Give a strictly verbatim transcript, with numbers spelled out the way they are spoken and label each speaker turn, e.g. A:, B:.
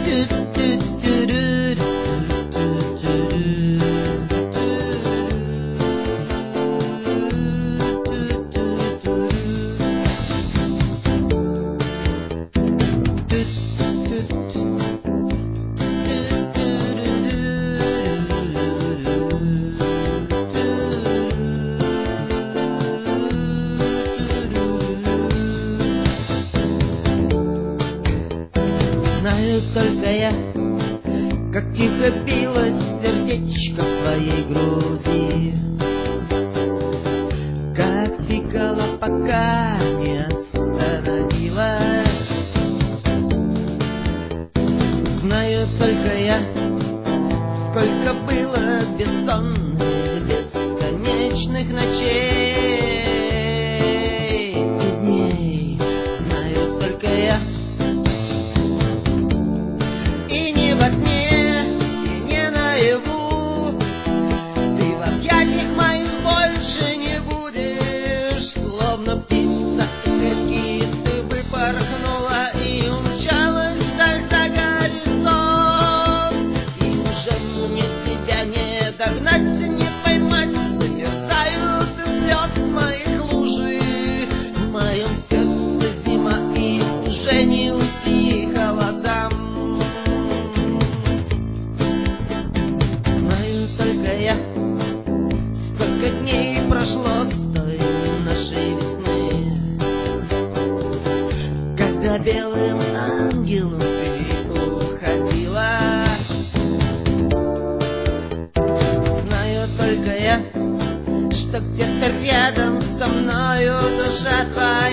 A: Знаю только я, как тихо билось сердечко в твоей груди, как тикало, пока не остановилось. Знаю только я, сколько было бессонных, бесконечных ночей и дней. Знаю только я, во сне и не наяву, ты в объятиях моих больше не будешь. Словно птица из клетки ты выпорхнула и умчалась вдаль за горизонт. И уже мне тебя не догнать, не поймать, замерзают слез моих лужи. В моем сердце зима и уже не уйти холодам. Сколько дней прошло с той нашей весны, когда белым ангелом ты уходила. Знаю только я, что где-то рядом со мною душа твоя